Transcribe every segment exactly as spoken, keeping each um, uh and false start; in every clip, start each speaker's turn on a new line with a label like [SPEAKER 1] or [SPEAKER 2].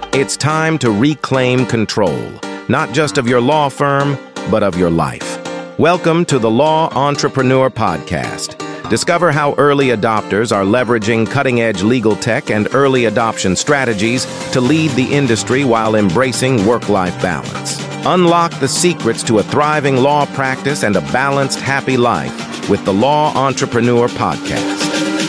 [SPEAKER 1] It's time to reclaim control, not just of your law firm, but of your life. Welcome to the Law Entrepreneur Podcast. Discover how early adopters are leveraging cutting-edge legal tech and early adoption strategies to lead the industry while embracing work-life balance. Unlock the secrets to a thriving law practice and a balanced, happy life with the Law Entrepreneur Podcast.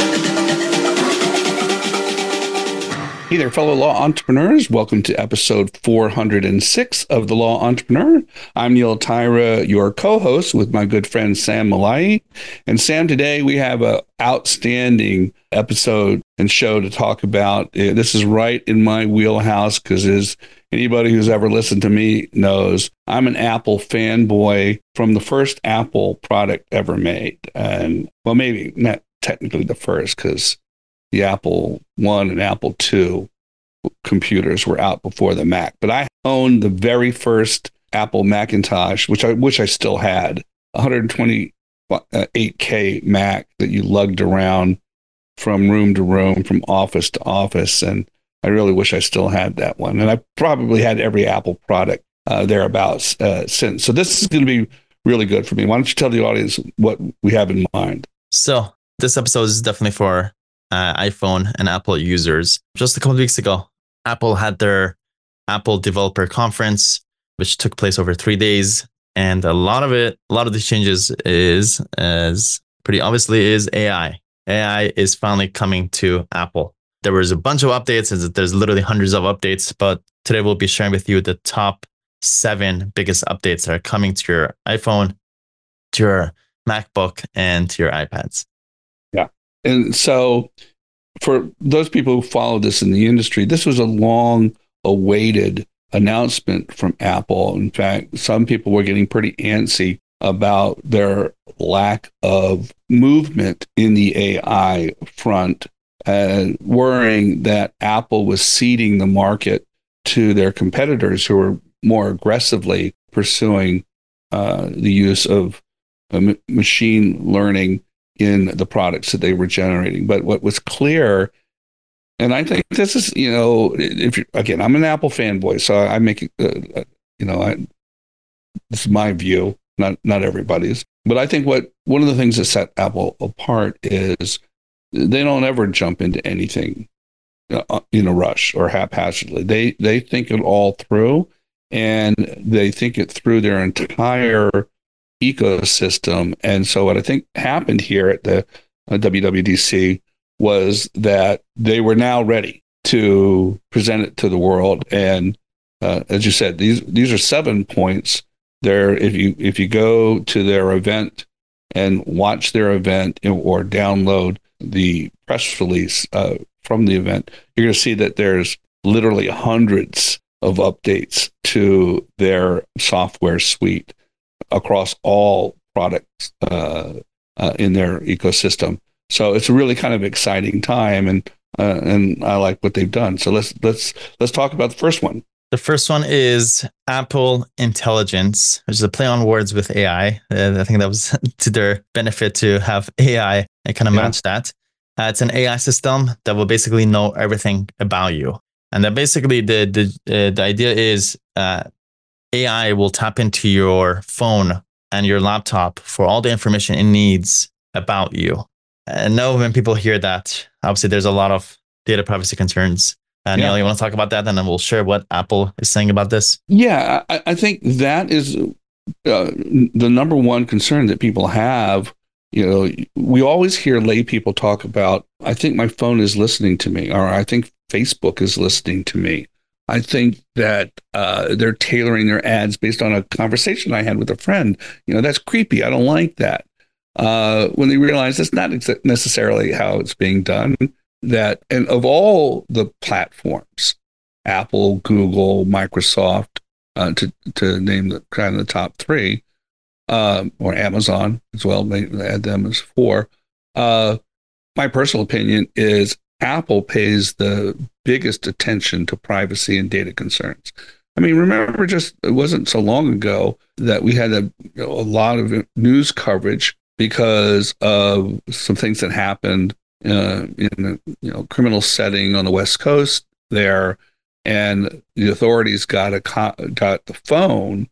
[SPEAKER 2] Hey there, fellow law entrepreneurs. Welcome to episode four hundred six of The Law Entrepreneur. I'm Neil Tyra, your co-host with my good friend Sam Malai. And Sam, today we have an outstanding episode and show to talk about. This is right in my wheelhouse because as anybody who's ever listened to me knows, I'm an Apple fanboy from the first Apple product ever made. And well, maybe not technically the first because the Apple one and Apple two computers were out before the Mac. But I owned the very first Apple Macintosh, which I wish I still had, one twenty-eight K Mac that you lugged around from room to room, from office to office. And I really wish I still had that one. And I probably had every Apple product uh, thereabouts uh, since. So this is going to be really good for me. Why don't you tell the audience what we have in mind?
[SPEAKER 3] So this episode is definitely for Uh, iPhone and Apple users. Just a couple of weeks ago, Apple had their Apple Developer Conference, which took place over three days. And a lot of it, a lot of the changes is, as pretty obviously, is A I. A I is finally coming to Apple. There was a bunch of updates. There's literally hundreds of updates, but today we'll be sharing with you the top seven biggest updates that are coming to your iPhone, to your MacBook, and to your iPads.
[SPEAKER 2] Yeah. And so for those people who follow this in the industry, this was a long awaited announcement from Apple. In fact, some people were getting pretty antsy about their lack of movement in the A I front, and worrying that Apple was ceding the market to their competitors who were more aggressively pursuing uh, the use of uh, m- machine learning in the products that they were generating. But what was clear, and I think this is, you know, if you again, I'm an Apple fanboy, so I make it, uh, you know, I, this is my view, not not everybody's. But I think what one of the things that set Apple apart is they don't ever jump into anything uh, in a rush or haphazardly. They they think it all through, and they think it through their entire ecosystem. And so what I think happened here at the uh, W W D C was that they were now ready to present it to the world. And uh, as you said, these these are seven points there. If you if you go to their event and watch their event or download the press release uh, from the event, you're going to see that there's literally hundreds of updates to their software suite across all products uh, uh, in their ecosystem. So it's a really kind of exciting time, and uh, and I like what they've done. So let's let's let's talk about the first one.
[SPEAKER 3] The first one is Apple Intelligence, which is a play on words with A I. Uh, I think that was to their benefit to have A I and kind of
[SPEAKER 2] Yeah.
[SPEAKER 3] match that. Uh, it's an A I system that will basically know everything about you, and that basically the the uh, the idea is uh, A I will tap into your phone and your laptop for all the information it needs about you. And know when people hear that, obviously there's a lot of data privacy concerns. And
[SPEAKER 2] Yeah.
[SPEAKER 3] Neil, you want to talk about that, and then we'll share what Apple is saying about this?
[SPEAKER 2] Yeah, I, I think that is uh, the number one concern that people have. You know, we always hear lay people talk about, I think my phone is listening to me, or I think Facebook is listening to me. I think that uh, they're tailoring their ads based on a conversation I had with a friend. You know, that's creepy. I don't like that. Uh, when they realize that's not ex- necessarily how it's being done. That, and of all the platforms, Apple, Google, Microsoft, uh, to to name the kind of the top three, um, or Amazon as well, may add them as four. Uh, my personal opinion is Apple pays the biggest attention to privacy and data concerns. I mean, remember, just it wasn't so long ago that we had a, you know, a lot of news coverage because of some things that happened uh, in a you know criminal setting on the West Coast there, and the authorities got a got the phone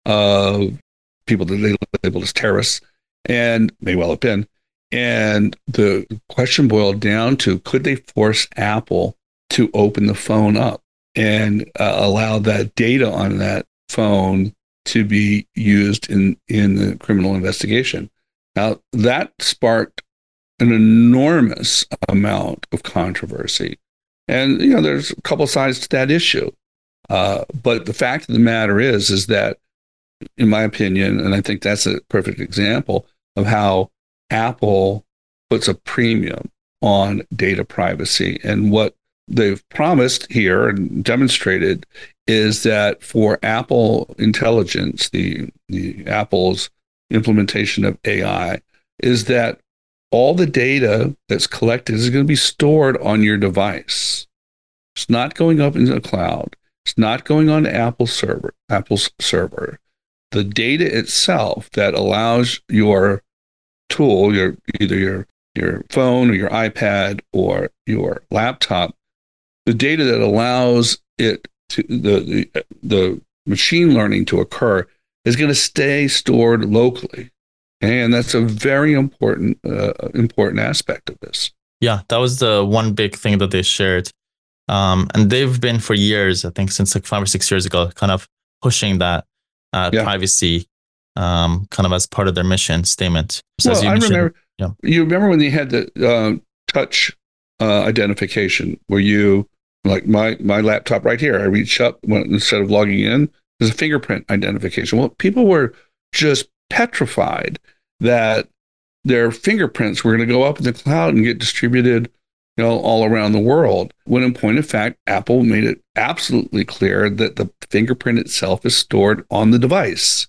[SPEAKER 2] of people that they labeled as terrorists, and may well have been. And the question boiled down to, could they force Apple to open the phone up and uh, allow that data on that phone to be used in, in the criminal investigation? Now, that sparked an enormous amount of controversy. And, you know, there's a couple sides to that issue. Uh, but the fact of the matter is, is that, in my opinion, and I think that's a perfect example of how Apple puts a premium on data privacy. And what they've promised here and demonstrated is that for Apple Intelligence, the, the Apple's implementation of A I, is that all the data that's collected is going to be stored on your device. It's not going up into the cloud. It's not going on Apple server, Apple's server. The data itself that allows your tool, your either your your phone or your iPad or your laptop, the data that allows it to the the, the machine learning to occur is going to stay stored locally, and that's a very important uh, important aspect of this.
[SPEAKER 3] Yeah, that was the one big thing that they shared, um, and they've been for years, I think since like five or six years ago, kind of pushing that uh, yeah. privacy, um, kind of as part of their mission statement. So
[SPEAKER 2] well, I remember. Yeah. You remember when they had the uh, touch uh, identification, where you like my my laptop right here. I reach up when, instead of logging in. There's a fingerprint identification. Well, people were just petrified that their fingerprints were going to go up in the cloud and get distributed, you know, all around the world. When in point of fact, Apple made it absolutely clear that the fingerprint itself is stored on the device.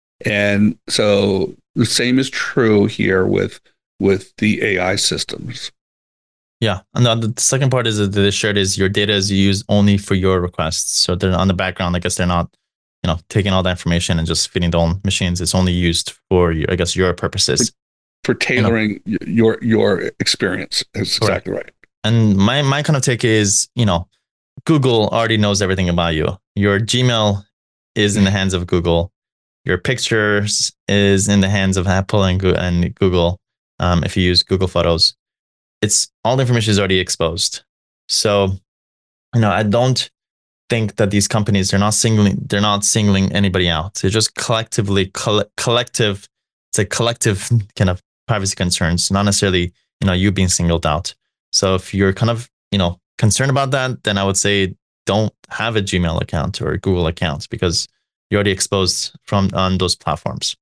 [SPEAKER 2] And so the same is true here with with the A I systems.
[SPEAKER 3] Yeah. And the, the second part is that the shared is your data is used only for your requests. So they're on the background. I guess they're not, you know, taking all that information and just feeding their own machines. It's only used for, I guess, your purposes.
[SPEAKER 2] For, for tailoring you know? your your experience. That's exactly right.
[SPEAKER 3] And my, my kind of take is, you know, Google already knows everything about you. Your Gmail is in the hands of Google. Your pictures is in the hands of Apple and Google. Um, if you use Google Photos, it's all the information is already exposed. So, you know, I don't think that these companies, they're not singling, they're not singling anybody out. They're just collectively, coll- collective, it's a collective kind of privacy concerns, not necessarily, you know, you being singled out. So if you're kind of, you know, concerned about that, then I would say don't have a Gmail account or a Google account because you're already exposed from on those platforms.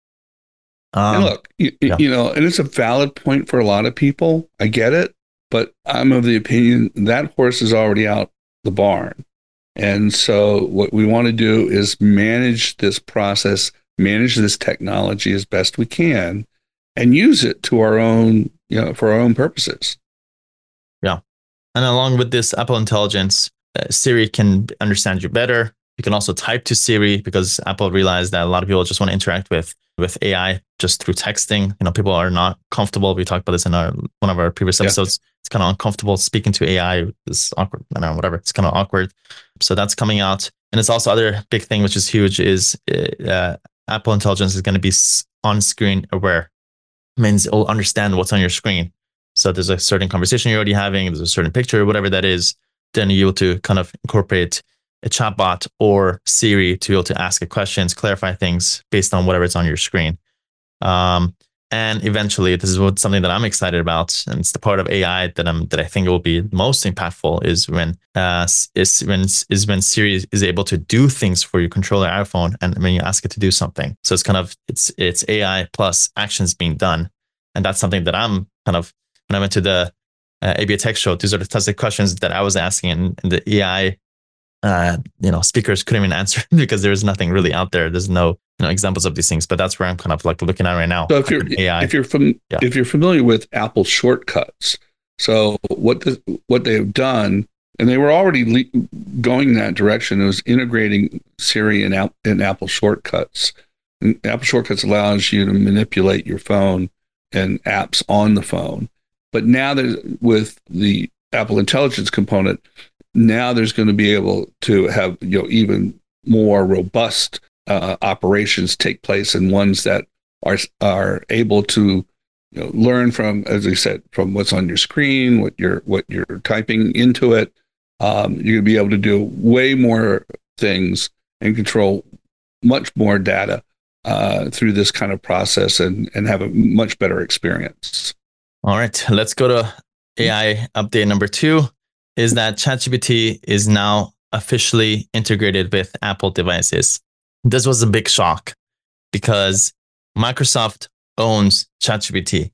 [SPEAKER 3] Um,
[SPEAKER 2] and look, you, yeah. you know, and it's a valid point for a lot of people. I get it, but I'm of the opinion that horse is already out the barn. And so what we want to do is manage this process, manage this technology as best we can, and use it to our own, you know, for our own purposes.
[SPEAKER 3] Yeah. And along with this Apple Intelligence, uh, Siri can understand you better. You can also type to Siri because Apple realized that a lot of people just want to interact with with A I just through texting. You know, people are not comfortable. We talked about this in our one of our previous episodes. Yeah. It's kind of uncomfortable speaking to A I. It's awkward. I don't know, whatever. It's kind of awkward. So that's coming out. And it's also other big thing, which is huge, is uh, Apple Intelligence is going to be on-screen aware. It means it'll understand what's on your screen. So there's a certain conversation you're already having, there's a certain picture, whatever that is, then you're able to kind of incorporate a chatbot or Siri to be able to ask questions, clarify things based on whatever's on your screen. Um, and eventually, this is what something that I'm excited about, and it's the part of A I that I'm that I think will be most impactful is when uh, is when is when Siri is able to do things for you, control your iPhone, and when you ask it to do something. So it's kind of it's it's A I plus actions being done, and that's something that I'm kind of when I went to the uh, A B A Tech Show, these are the types of questions that I was asking, and, and the A I. Uh, you know, speakers couldn't even answer because there's nothing really out there. There's no, you know, examples of these things. But that's where I'm kind of like looking at right now.
[SPEAKER 2] So if you're A I, if you're from yeah. if you're familiar with Apple shortcuts, so what the, what they've done, and they were already le- going in that direction. It was integrating Siri and, App- and Apple shortcuts. And Apple shortcuts allows you to manipulate your phone and apps on the phone. But now that with the Apple Intelligence component, now there's going to be able to have, you know, even more robust uh, operations take place, and ones that are are able to, you know, learn from, as I said, from what's on your screen, what you're what you're typing into it. Um, you're going to be able to do way more things and control much more data uh, through this kind of process, and and have a much better experience.
[SPEAKER 3] All right, let's go to A I update number two. Is that ChatGPT is now officially integrated with Apple devices. This was a big shock because Microsoft owns ChatGPT.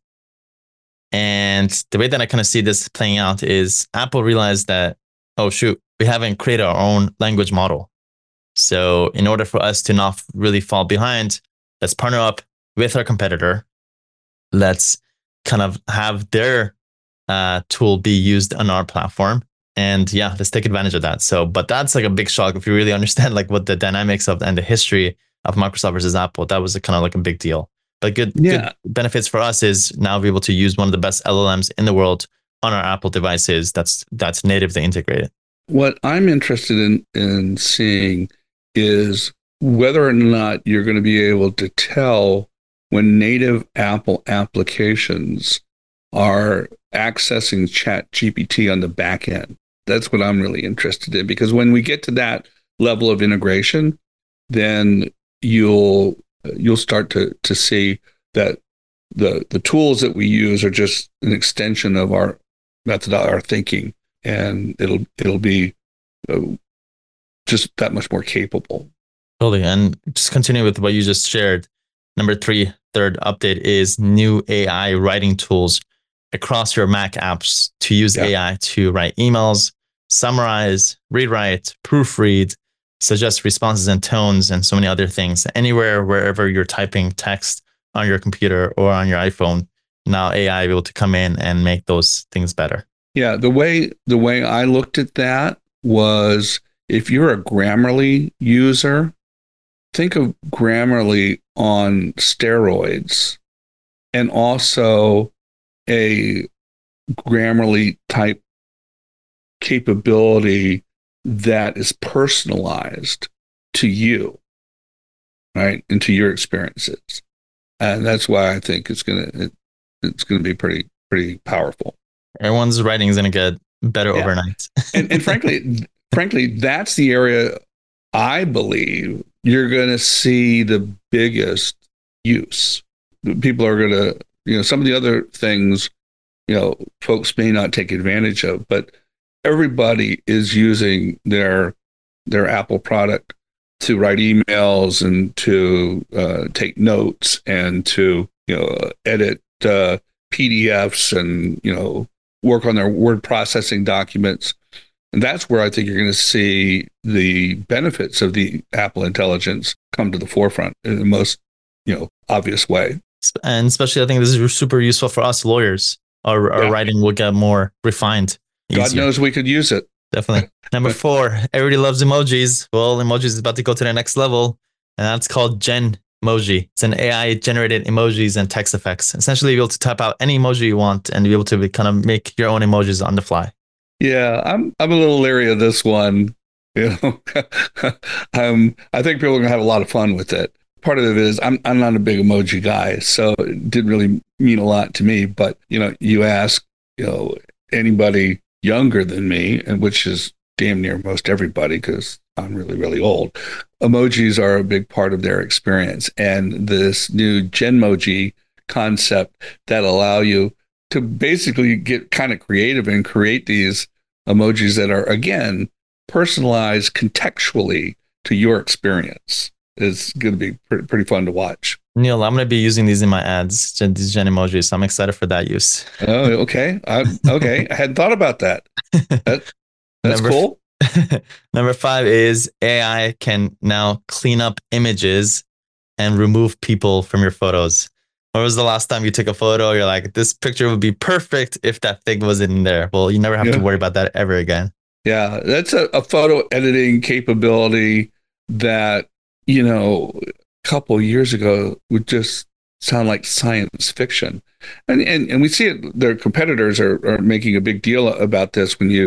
[SPEAKER 3] And the way that I kind of see this playing out is Apple realized that, oh, shoot, we haven't created our own language model. So in order for us to not really fall behind, let's partner up with our competitor. Let's kind of have their uh, tool be used on our platform. And yeah, let's take advantage of that. So, but that's like a big shock if you really understand like what the dynamics of and the history of Microsoft versus Apple. That was a kind of like a big deal. But good,
[SPEAKER 2] yeah.
[SPEAKER 3] good benefits for us is now be able to use one of the best L L Ms in the world on our Apple devices. That's that's natively integrated.
[SPEAKER 2] What I'm interested in in seeing is whether or not you're going to be able to tell when native Apple applications are accessing ChatGPT on the back end. That's what I'm really interested in, because when we get to that level of integration, then you'll you'll start to to see that the the tools that we use are just an extension of our method, our thinking, and it'll it'll be uh, just that much more capable.
[SPEAKER 3] Totally. And just continue with what you just shared. Number three, third update is new A I writing tools across your Mac apps to use yeah. A I to write emails, summarize, rewrite, proofread, suggest responses and tones, and so many other things. Anywhere, wherever you're typing text on your computer or on your iPhone, now A I will be able to come in and make those things better.
[SPEAKER 2] Yeah, the way the way I looked at that was, if you're a Grammarly user, think of Grammarly on steroids, and also a Grammarly type capability that is personalized to you, right, and to your experiences. And that's why I think it's gonna it, it's gonna be pretty pretty powerful.
[SPEAKER 3] Everyone's writing is gonna get better yeah. overnight.
[SPEAKER 2] and, and frankly, frankly, that's the area I believe you're going to see the biggest use. People are going to, you know, some of the other things, you know, folks may not take advantage of, but everybody is using their their Apple product to write emails and to uh, take notes and to, you know, edit uh, P D Fs and, you know, work on their word processing documents. And that's where I think you're going to see the benefits of the Apple Intelligence come to the forefront in the most, you know, obvious way.
[SPEAKER 3] And especially, I think this is super useful for us lawyers. Our, our yeah. writing will get more refined. Easier.
[SPEAKER 2] God knows we could use it.
[SPEAKER 3] Definitely. Number four, everybody loves emojis. Well, emojis is about to go to the next level, and that's called Genmoji. It's an A I-generated emojis and text effects. Essentially, you'll be able to type out any emoji you want and be able to kind of make your own emojis on the fly.
[SPEAKER 2] Yeah, I'm I'm a little leery of this one. You know, um, I think people are gonna have a lot of fun with it. Part of it is I'm I'm not a big emoji guy, so it didn't really mean a lot to me. But you know, you ask, you know, anybody younger than me, and which is damn near most everybody, because I'm really really old. Emojis are a big part of their experience, and this new Genmoji concept that allow you to basically get kind of creative and create these emojis that are, again, personalized contextually to your experience. It's going to be pretty, pretty fun to watch.
[SPEAKER 3] Neil, I'm going to be using these in my ads, these Gen emojis. So I'm excited for that use.
[SPEAKER 2] Oh, okay. I, okay. I hadn't thought about that. that that's
[SPEAKER 3] number,
[SPEAKER 2] cool.
[SPEAKER 3] Number five is A I can now clean up images and remove people from your photos. When was the last time you took a photo? You're like, this picture would be perfect if that thing was in there. Well, you never have yeah. to worry about that ever again.
[SPEAKER 2] Yeah, that's a, a photo editing capability that, you know, a couple of years ago would just sound like science fiction. And and, and we see it, their competitors are, are making a big deal about this. When you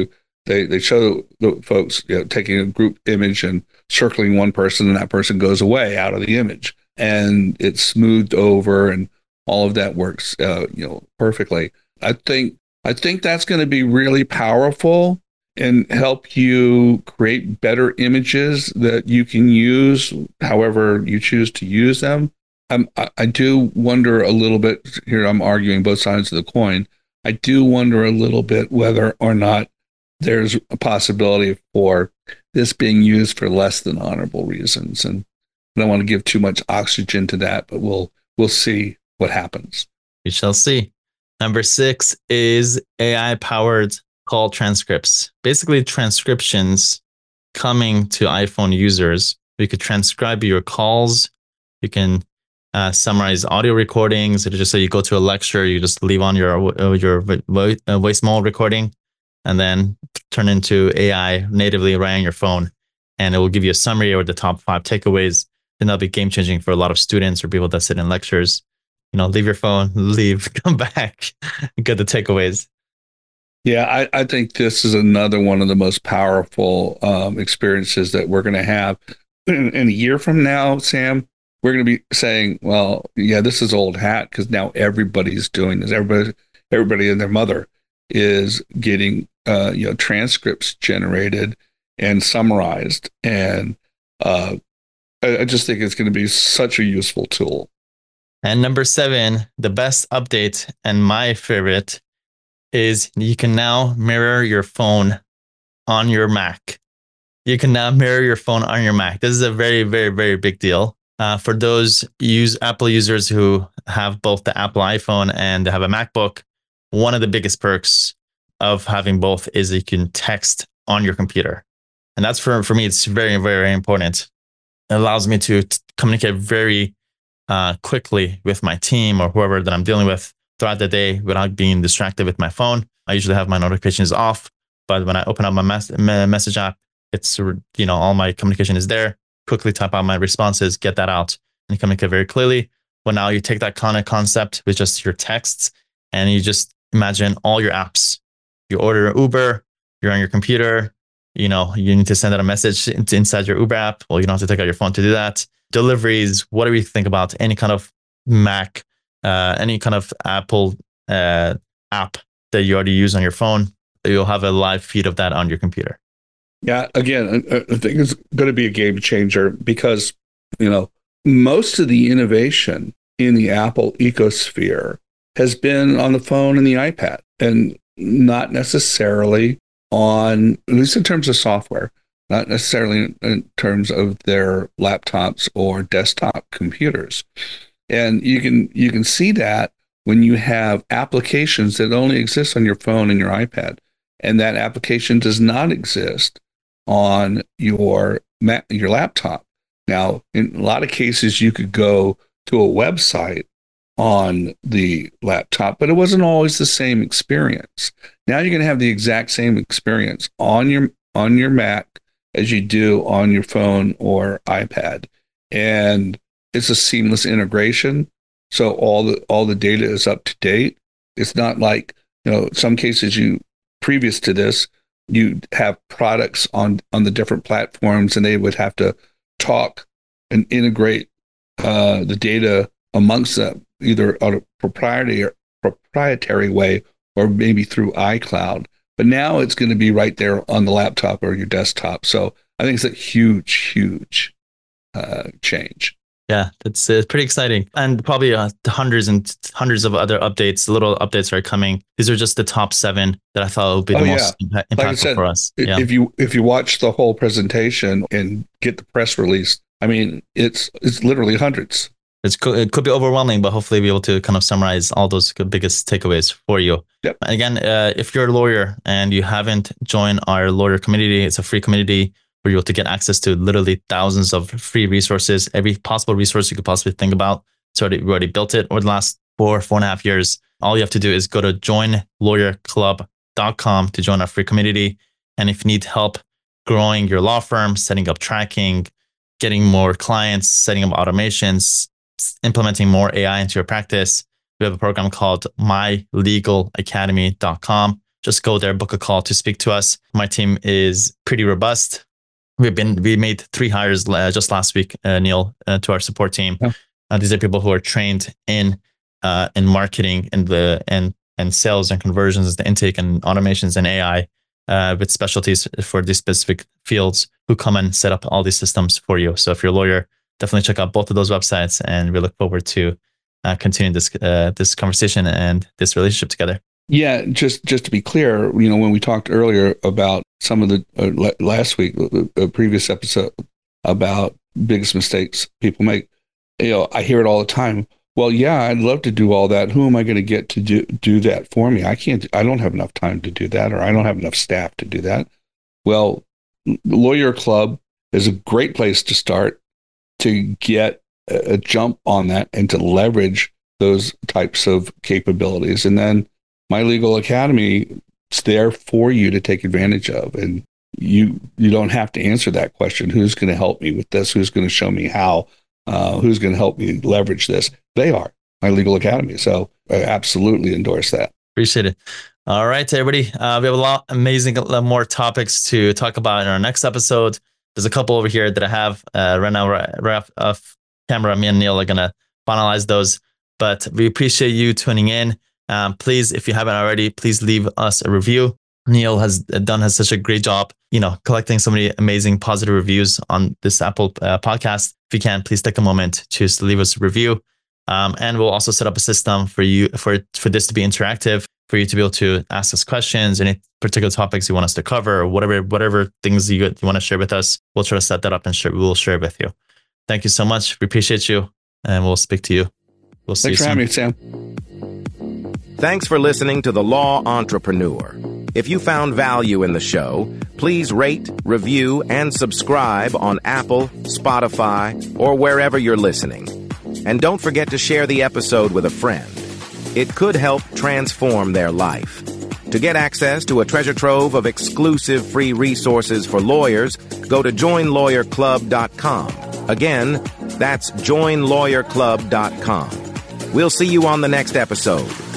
[SPEAKER 2] They they show the folks, you know, taking a group image and circling one person, and that person goes away out of the image, and it's smoothed over, and all of that works, uh, you know, perfectly. I think I think that's going to be really powerful and help you create better images that you can use however you choose to use them. I'm, I, I do wonder a little bit here. I'm arguing both sides of the coin. I do wonder a little bit whether or not there's a possibility for this being used for less than honorable reasons. And I don't want to give too much oxygen to that, but we'll we'll see what happens.
[SPEAKER 3] We shall see. Number six is A I-powered call transcripts. Basically, transcriptions coming to iPhone users. You could transcribe your calls. You can uh, summarize audio recordings. Just so you go to a lecture, you just leave on your uh, your voicemail recording, and then turn into A I natively right on your phone. And it will give you a summary or the top five takeaways. And that'll be game changing for a lot of students or people that sit in lectures. You know, leave your phone, leave, come back, get the takeaways.
[SPEAKER 2] Yeah, I, I think this is another one of the most powerful um, experiences that we're going to have. In, in a year from now, Sam, we're going to be saying, well, yeah, this is old hat because now everybody's doing this. Everybody, everybody and their mother is getting, uh, you know, transcripts generated and summarized. And uh, I, I just think it's going to be such a useful tool.
[SPEAKER 3] And number seven, the best update and my favorite is you can now mirror your phone on your Mac. You can now mirror your phone on your Mac. This is a very, very, very big deal. Uh, for those use Apple users who have both the Apple iPhone and have a MacBook, one of the biggest perks of having both is you can text on your computer. And that's for, for me, it's very, very important. It allows me to t- communicate very uh, quickly with my team or whoever that I'm dealing with throughout the day without being distracted with my phone. I usually have my notifications off, but when I open up my mes- message app, it's, you know, all my communication is there. Quickly type out my responses, get that out, and communicate very clearly. But now you take that kind of concept with just your texts, and you just imagine all your apps. You order an Uber, you're on your computer, you know, you need to send out a message inside your Uber app. Well, you don't have to take out your phone to do that. Deliveries, whatever you think about, any kind of Mac, uh, any kind of Apple uh, app that you already use on your phone, you'll have a live feed of that on your computer.
[SPEAKER 2] Yeah, again, I think it's going to be a game changer because, you know, most of the innovation in the Apple ecosphere has been on the phone and the iPad and not necessarily on, at least in terms of software, not necessarily in terms of their laptops or desktop computers. And you can you can see that when you have applications that only exist on your phone and your iPad, and that application does not exist on your Mac, your laptop. Now, in a lot of cases, you could go to a website on the laptop, but it wasn't always the same experience. Now you're going to have the exact same experience on your on your Mac as you do on your phone or iPad, and it's a seamless integration. So all the all the data is up to date. It's not like, you know, some cases you previous to this, you have products on on the different platforms, and they would have to talk and integrate uh, the data amongst them, either on a proprietary or proprietary way, or maybe through iCloud. But now it's going to be right there on the laptop or your desktop. So I think it's a huge, huge uh, change.
[SPEAKER 3] Yeah, it's uh, pretty exciting. And probably uh, hundreds and hundreds of other updates, little updates are coming. These are just the top seven that I thought would be the
[SPEAKER 2] oh,
[SPEAKER 3] most
[SPEAKER 2] yeah.
[SPEAKER 3] impa- impactful
[SPEAKER 2] like I said,
[SPEAKER 3] for us. Yeah.
[SPEAKER 2] If you if you watch the whole presentation and get the press release, I mean, it's it's literally hundreds.
[SPEAKER 3] It's co- it could be overwhelming, but hopefully be able to kind of summarize all those biggest takeaways for you.
[SPEAKER 2] Yep.
[SPEAKER 3] Again, uh, if you're a lawyer and you haven't joined our lawyer community, it's a free community where you're able to get access to literally thousands of free resources, every possible resource you could possibly think about. So we already built it over the last four, four and a half years. All you have to do is go to join lawyer club dot com to join our free community. And if you need help growing your law firm, setting up tracking, getting more clients, setting up automations, implementing more A I into your practice, we have a program called my legal academy dot com just go there, book a call to speak to us. My team is pretty robust. We've been we made three hires uh, just last week, uh, Neil, uh, to our support team. Yeah. Uh, these are people who are trained in uh, in marketing and the and and sales and conversions, the intake and automations and A I uh, with specialties for these specific fields who come and set up all these systems for you. So if you're a lawyer, definitely check out both of those websites, and we look forward to uh, continuing this uh, this conversation and this relationship together.
[SPEAKER 2] Yeah, just just to be clear, you know, when we talked earlier about some of the uh, last week, a previous episode about biggest mistakes people make, you know, I hear it all the time. Well, yeah, I'd love to do all that. Who am I going to get to do do that for me? I can't. I don't have enough time to do that, or I don't have enough staff to do that. Well, Lawyer Club is a great place to start to get a jump on that and to leverage those types of capabilities. And then My Legal Academy, it's there for you to take advantage of. And you you don't have to answer that question. Who's going to help me with this? Who's going to show me how? Uh, who's going to help me leverage this? They are, My Legal Academy. So I absolutely endorse that.
[SPEAKER 3] Appreciate it. All right, everybody. Uh, we have a lot amazing a lot more topics to talk about in our next episode. There's a couple over here that I have uh, right now, right, right off camera. Me and Neil are going to finalize those. But we appreciate you tuning in. Um, please, if you haven't already, please leave us a review. Neil has done has such a great job, you know, collecting so many amazing positive reviews on this Apple uh, podcast. If you can, please take a moment to leave us a review. Um, and we'll also set up a system for you for for this to be interactive, for you to be able to ask us questions, any particular topics you want us to cover, or whatever whatever things you, you want to share with us. We'll try to set that up and share, we'll share it with you. Thank you so much. We appreciate you, and we'll speak to you. We'll see
[SPEAKER 2] Thanks
[SPEAKER 3] you
[SPEAKER 2] for
[SPEAKER 3] soon.
[SPEAKER 2] having me, Sam.
[SPEAKER 1] Thanks for listening to The Law Entrepreneur. If you found value in the show, please rate, review, and subscribe on Apple, Spotify, or wherever you're listening. And don't forget to share the episode with a friend. It could help transform their life. To get access to a treasure trove of exclusive free resources for lawyers, go to join lawyer club dot com. Again, that's join lawyer club dot com. We'll see you on the next episode.